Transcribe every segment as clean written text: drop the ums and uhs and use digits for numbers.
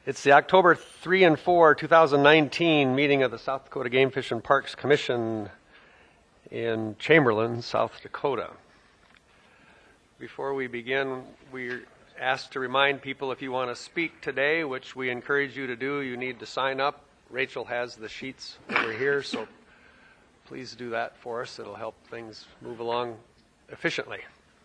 It's the October 3 and 4, 2019 meeting of the South Dakota Game Fish and Parks Commission in Chamberlain, South Dakota. Before we begin, we're asked to remind people if you want to speak today, which we encourage you to do, you need to sign up. Rachel has the sheets over here, so please do that for us. It'll help things move along efficiently.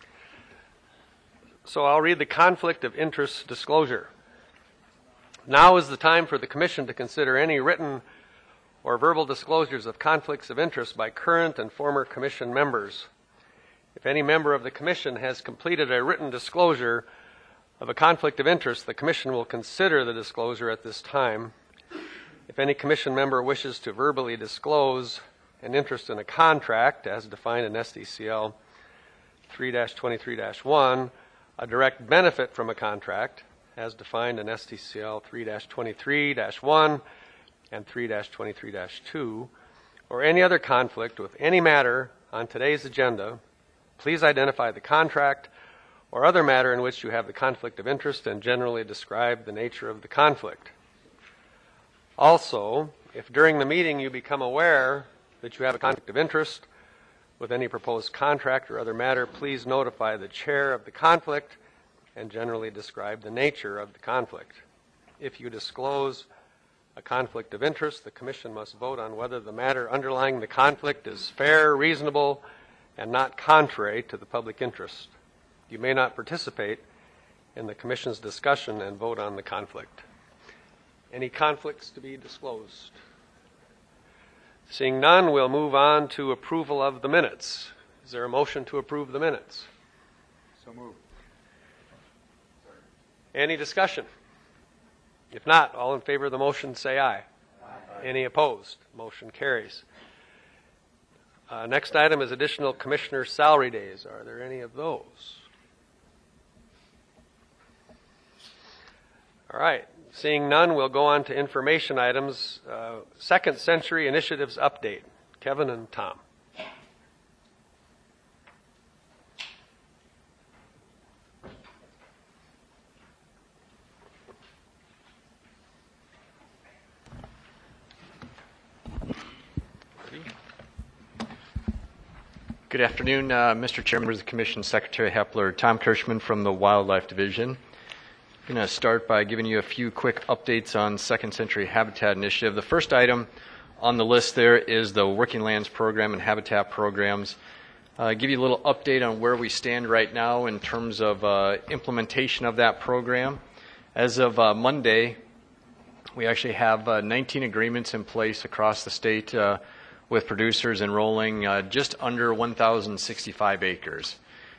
So I'll read the conflict of interest disclosure. Now is the time for the Commission to consider any written or verbal disclosures of conflicts of interest by current and former Commission members. If any member of the Commission has completed a written disclosure of a conflict of interest, the Commission will consider the disclosure at this time. If any Commission member wishes to verbally disclose an interest in a contract, as defined in SDCL 3-23-1, a direct benefit from a contract, as defined in SDCL 3-23-1 and 3-23-2, or any other conflict with any matter on today's agenda, please identify the contract or other matter in which you have the conflict of interest and generally describe the nature of the conflict. Also, if during the meeting you become aware that you have a conflict of interest with any proposed contract or other matter, please notify the chair of the conflict and generally describe the nature of the conflict. If you disclose a conflict of interest, the Commission must vote on whether the matter underlying the conflict is fair, reasonable, and not contrary to the public interest. You may not participate in the Commission's discussion and vote on the conflict. Any conflicts to be disclosed? Seeing none, we'll move on to approval of the minutes. Is there a motion to approve the minutes? So moved. Any discussion? If not, all in favor of the motion say aye. Aye. Any opposed? Motion carries. Next item is additional commissioner salary days. Are there any of those? All right. Seeing none, we'll go on to information items. Second Century Initiatives Update. Kevin and Tom. Good afternoon, Mr. Chairman, members of the Commission, Secretary Hepler, Tom Kirschman from the Wildlife Division. I'm going to start by giving you a few quick updates on Second Century Habitat Initiative. The first item on the list there is the Working Lands Program and Habitat Programs. Give you a little update on where we stand right now in terms of implementation of that program. As of Monday, we actually have 19 agreements in place across the state with producers enrolling just under 1,065 acres.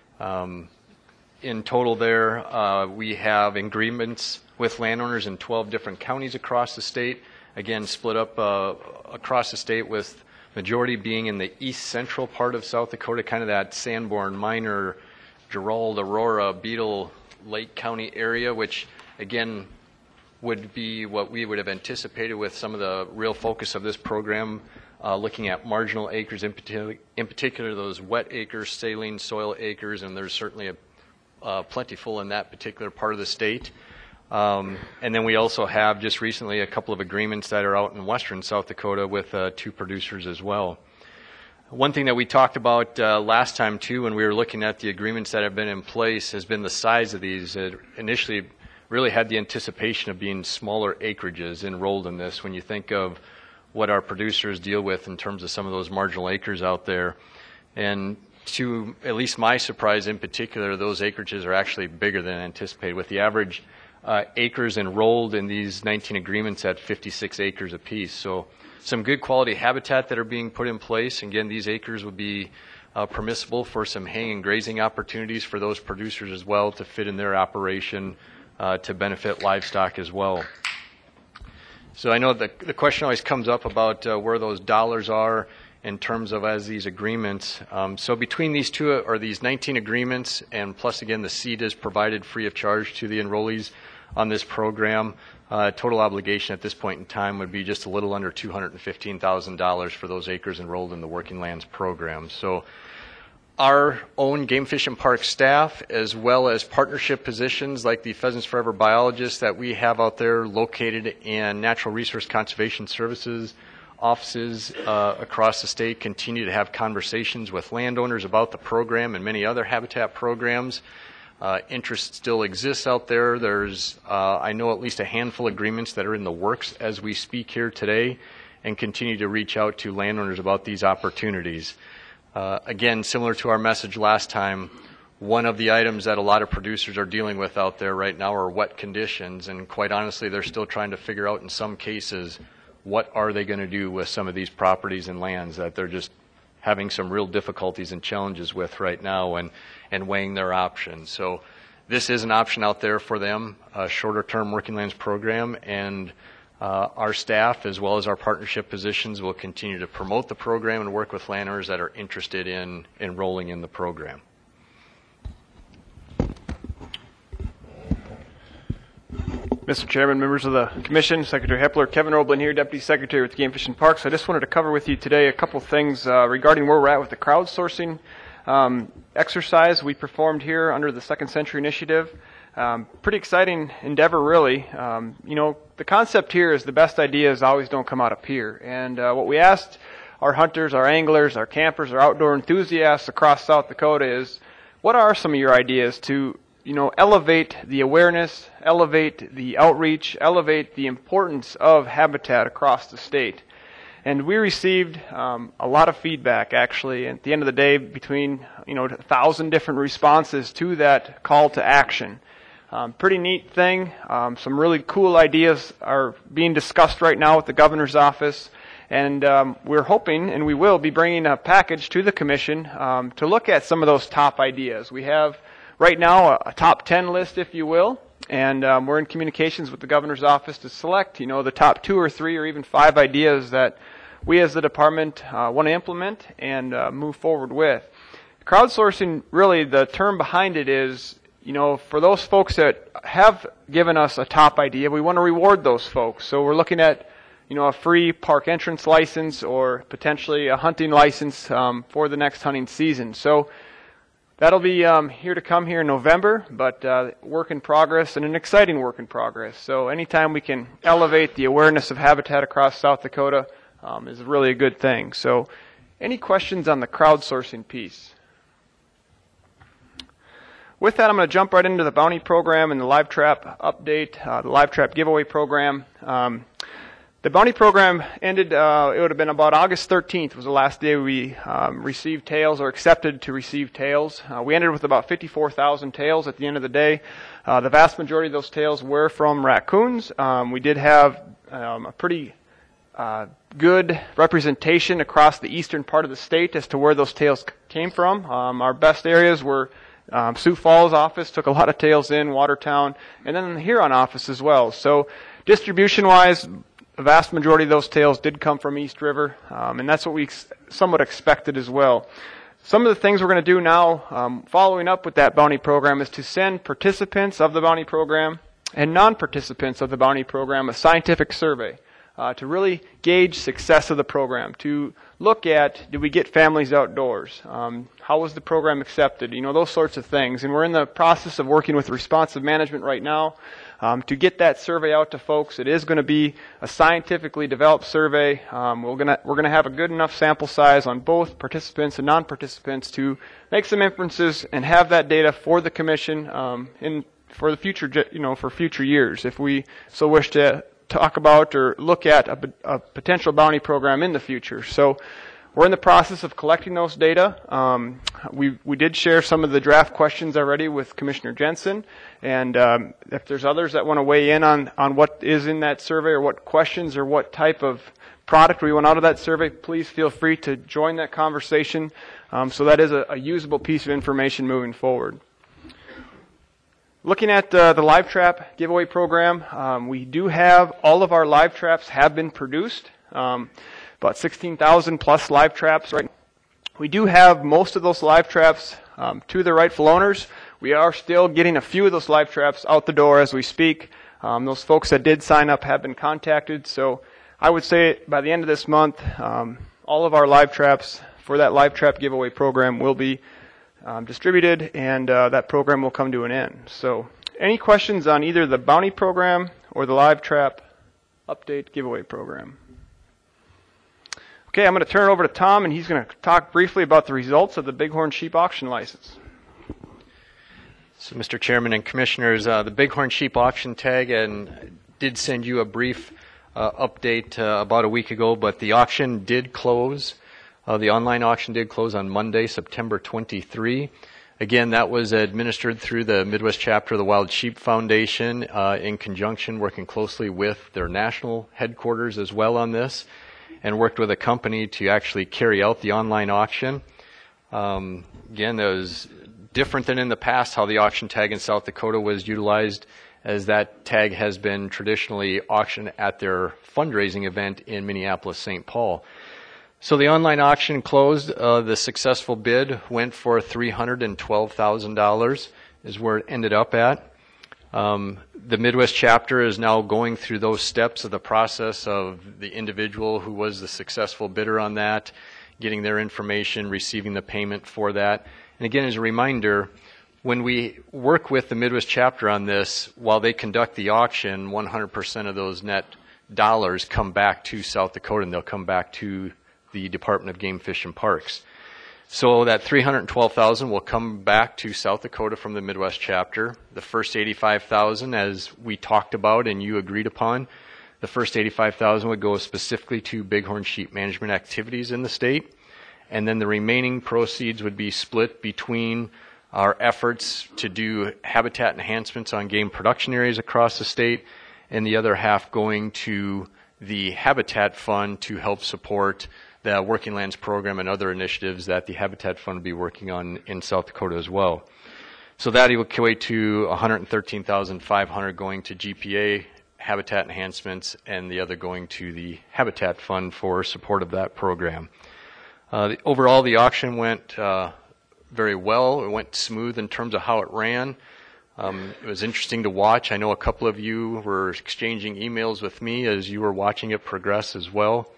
In total there, we have agreements with landowners in 12 different counties across the state, again split up across the state, with majority being in the east central part of South Dakota, kind of that Sanborn, Minor, Gerald, Aurora, Beetle, Lake County area, which again would be what we would have anticipated with some of the real focus of this program, looking at marginal acres, in particular those wet acres, saline soil acres, and there's certainly a plentiful in that particular part of the state. And then we also have just recently a couple of agreements that are out in western South Dakota with 2 producers as well. One thing that we talked about last time too, when we were looking at the agreements that have been in place, has been the size of these. It initially really had the anticipation of being smaller acreages enrolled in this when you think of what our producers deal with in terms of some of those marginal acres out there. And to at least my surprise in particular, those acreages are actually bigger than anticipated, with the average acres enrolled in these 19 agreements at 56 acres apiece. So some good quality habitat that are being put in place. Again, these acres would be permissible for some hay and grazing opportunities for those producers as well to fit in their operation to benefit livestock as well. So I know the question always comes up about where those dollars are in terms of as these agreements. So between these two, or these 19 agreements, and plus again the seed is provided free of charge to the enrollees on this program, total obligation at this point in time would be just a little under $215,000 for those acres enrolled in the Working Lands Program. So Our own Game Fish and Park staff, as well as partnership positions like the Pheasants Forever biologists that we have out there located in Natural Resource Conservation Services offices across the state, continue to have conversations with landowners about the program and many other habitat programs. Interest still exists out there. There's, I know, at least a handful of agreements that are in the works as we speak here today, and continue to reach out to landowners about these opportunities. Again, similar to our message last time, one of the items that a lot of producers are dealing with out there right now are wet conditions, and quite honestly, they're still trying to figure out in some cases what are they going to do with some of these properties and lands that they're just having some real difficulties and challenges with right now, and weighing their options. So this is an option out there for them, a shorter term working lands program, and our staff, as well as our partnership positions, will continue to promote the program and work with landowners that are interested in enrolling in the program. Mr. Chairman, members of the Commission, Secretary Hepler, Kevin Roblin here, Deputy Secretary with Game Fish and Parks. I just wanted to cover with you today a couple things regarding where we're at with the crowdsourcing exercise we performed here under the Second Century Initiative. Pretty exciting endeavor, really. You know, the concept here is the best ideas always don't come out of pier. And what we asked our hunters, our anglers, our campers, our outdoor enthusiasts across South Dakota is, what are some of your ideas to, you know, elevate the awareness, elevate the outreach, elevate the importance of habitat across the state? And we received a lot of feedback, actually, at the end of the day, between, you know, 1,000 different responses to that call to action. Pretty neat thing. Some really cool ideas are being discussed right now with the governor's office, and we're hoping, and we will be bringing a package to the commission to look at some of those top ideas. We have right now a top 10 list, if you will, and we're in communications with the governor's office to select, you know, the top 2 or 3 or even 5 ideas that we as the department want to implement and move forward with. Crowdsourcing, really, the term behind it is, you know, for those folks that have given us a top idea, we want to reward those folks. So we're looking at, you know, a free park entrance license or potentially a hunting license for the next hunting season. So that'll be here to come here in November, but work in progress, and an exciting work in progress. So anytime we can elevate the awareness of habitat across South Dakota is really a good thing. So any questions on the crowdsourcing piece? With that, I'm going to jump right into the bounty program and the live trap update, the live trap giveaway program. The bounty program ended, it would have been about August 13th was the last day we received tails or accepted to receive tails. We ended with about 54,000 tails at the end of the day. The vast majority of those tails were from raccoons. We did have a pretty good representation across the eastern part of the state as to where those tails came from. Our best areas were Sioux Falls office, took a lot of tails in, Watertown, and then the Huron office as well. So distribution-wise, the vast majority of those tails did come from East River, and that's what we somewhat expected as well. Some of the things we're going to do now, following up with that bounty program, is to send participants of the bounty program and non-participants of the bounty program a scientific survey to really gauge success of the program, to look at, did we get families outdoors? How was the program accepted? You know, those sorts of things. And we're in the process of working with responsive management right now to get that survey out to folks. It is going to be a scientifically developed survey. We're going to have a good enough sample size on both participants and non-participants to make some inferences and have that data for the commission for the future, you know, for future years, if we so wish to talk about or look at a potential bounty program in the future. So we're in the process of collecting those data. We did share some of the draft questions already with Commissioner Jensen, and if there's others that want to weigh in on what is in that survey or what questions or what type of product we want out of that survey, please feel free to join that conversation. So that is a usable piece of information moving forward. Looking at the live trap giveaway program, we do have all of our live traps have been produced, about 16,000 plus live traps. Right, we do have most of those live traps to the rightful owners. We are still getting a few of those live traps out the door as we speak. Those folks that did sign up have been contacted. So I would say by the end of this month, all of our live traps for that live trap giveaway program will be distributed, and that program will come to an end. So any questions on either the bounty program or the live trap update giveaway program? Okay, I'm going to turn it over to Tom, and he's going to talk briefly about the results of the Bighorn Sheep auction license. So, Mr. Chairman and Commissioners, the Bighorn Sheep auction tag, and did send you a brief update about a week ago, but the auction did close. The online auction did close on Monday, September 23. Again, that was administered through the Midwest chapter of the Wild Sheep Foundation in conjunction, working closely with their national headquarters as well on this, and worked with a company to actually carry out the online auction. Again, that was different than in the past how the auction tag in South Dakota was utilized, as that tag has been traditionally auctioned at their fundraising event in Minneapolis-St. Paul. So the online auction closed. The successful bid went for $312,000 is where it ended up at. The Midwest chapter is now going through those steps of the process of the individual who was the successful bidder on that, getting their information, receiving the payment for that. And again, as a reminder, when we work with the Midwest chapter on this, while they conduct the auction, 100% of those net dollars come back to South Dakota, and they'll come back to the Department of Game, Fish, and Parks. So that $312,000 will come back to South Dakota from the Midwest chapter. The first $85,000, as we talked about and you agreed upon, the first $85,000 would go specifically to Bighorn sheep management activities in the state. And then the remaining proceeds would be split between our efforts to do habitat enhancements on game production areas across the state, and the other half going to the Habitat Fund to help support the Working Lands Program and other initiatives that the Habitat Fund will be working on in South Dakota as well. So that will equate to $113,500 going to GPA habitat enhancements, and the other going to the Habitat Fund for support of that program. Overall, the auction went very well. It went smooth in terms of how it ran. It was interesting to watch. I know a couple of you were exchanging emails with me as you were watching it progress as well.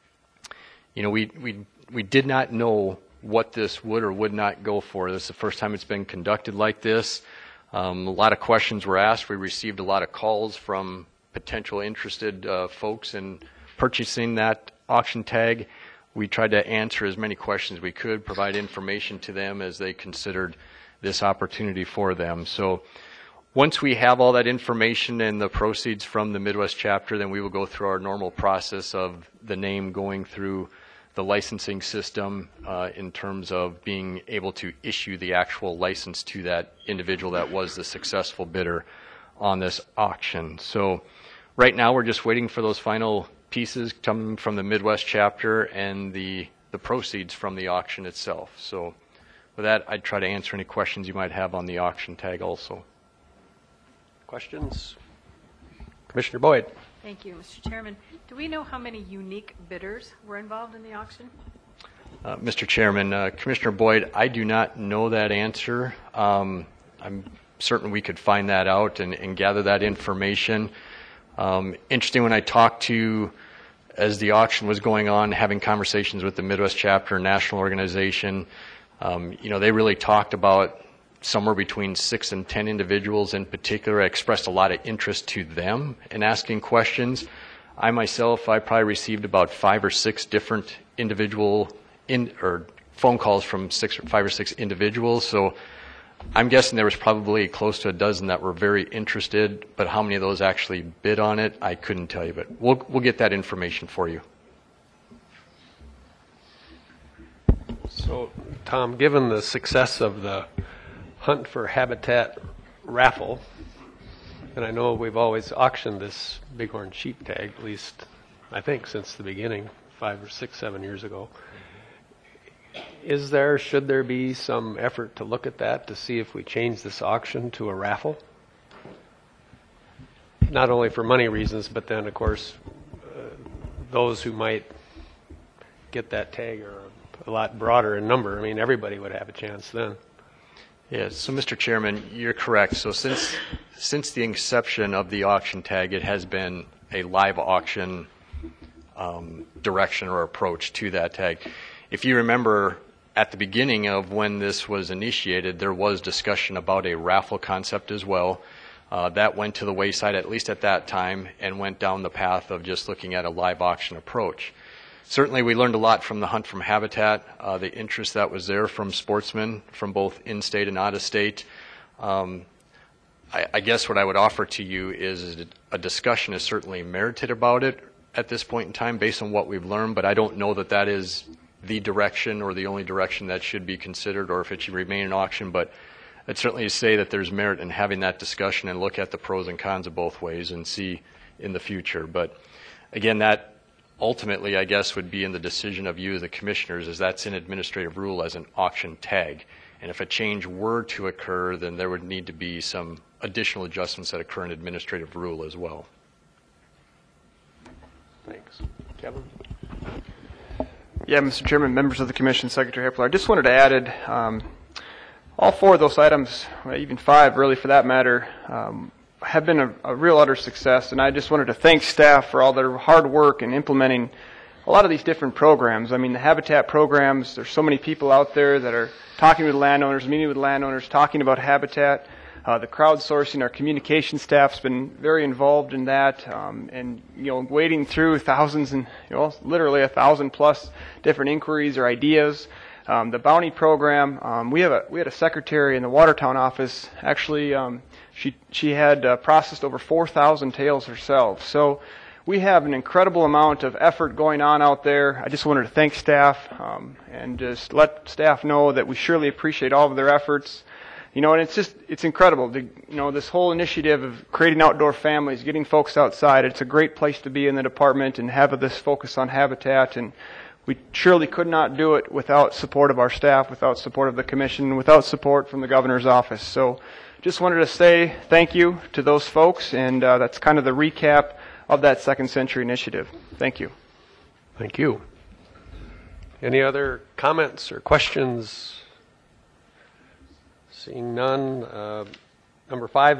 You know, we did not know what this would or would not go for. This is the first time it's been conducted like this. A lot of questions were asked. We received a lot of calls from potential interested folks in purchasing that auction tag. We tried to answer as many questions as we could, provide information to them as they considered this opportunity for them. So once we have all that information and the proceeds from the Midwest chapter, then we will go through our normal process of the name going through the licensing system in terms of being able to issue the actual license to that individual that was the successful bidder on this auction. So right now we're just waiting for those final pieces coming from the Midwest chapter and the proceeds from the auction itself. So with that, I'd try to answer any questions you might have on the auction tag also. Questions? Commissioner Boyd. Thank you, Mr. Chairman. Do we know how many unique bidders were involved in the auction? Mr. Chairman, Commissioner Boyd, I do not know that answer. I'm certain we could find that out and gather that information. Interesting, when I talked to, as the auction was going on, having conversations with the Midwest chapter, national organization, they really talked about somewhere between 6 and 10 individuals in particular. I expressed a lot of interest to them in asking questions. I myself, I probably received about 5 or 6 different phone calls from 5 or 6 individuals. So I'm guessing there was probably close to a dozen that were very interested, but how many of those actually bid on it, I couldn't tell you, but we'll get that information for you. So, Tom, given the success of the Hunt for Habitat raffle, and I know we've always auctioned this Bighorn sheep tag, at least I think since the beginning, 5 or 6, 7 years ago. Should there be some effort to look at that to see if we change this auction to a raffle? Not only for money reasons, but then, of course, those who might get that tag are a lot broader in number. I mean, everybody would have a chance then. Yes, so Mr. Chairman, you're correct. So since the inception of the auction tag, it has been a live auction direction or approach to that tag. If you remember, at the beginning of when this was initiated, there was discussion about a raffle concept as well. That went to the wayside, at least at that time, and went down the path of just looking at a live auction approach. Certainly, we learned a lot from the Hunt from Habitat, the interest that was there from sportsmen from both in-state and out-of-state. I guess what I would offer to you is a discussion is certainly merited about it at this point in time based on what we've learned, but I don't know that that is the direction or the only direction that should be considered or if it should remain an auction, but I'd certainly say that there's merit in having that discussion and look at the pros and cons of both ways and see in the future. But again, that ultimately, I guess, would be in the decision of you, the commissioners, as that's in administrative rule as an auction tag. And if a change were to occur, then there would need to be some additional adjustments that occur in administrative rule as well. Thanks. Kevin? Yeah, Mr. Chairman, members of the Commission, Secretary Hepler, I just wanted to add all four of those items, even five really for that matter, have been a real utter success, and I just wanted to thank staff for all their hard work in implementing a lot of these different programs. I mean, the Habitat programs, there's so many people out there that are talking with landowners, meeting with landowners, talking about Habitat. The crowdsourcing, our communication staff's been very involved in that, and wading through thousands and literally 1,000+ different inquiries or ideas. The bounty program, we had a secretary in the Watertown office. Actually, she had processed over 4,000 tails herself. So we have an incredible amount of effort going on out there. I just wanted to thank staff and just let staff know that we surely appreciate all of their efforts. And it's incredible. This whole initiative of creating outdoor families, getting folks outside, it's a great place to be in the department and have this focus on Habitat. And we surely could not do it without support of our staff, without support of the Commission, without support from the Governor's office. So just wanted to say thank you to those folks, and that's kind of the recap of that Second Century initiative. Thank you. Thank you. Any other comments or questions? Seeing none. Number 5,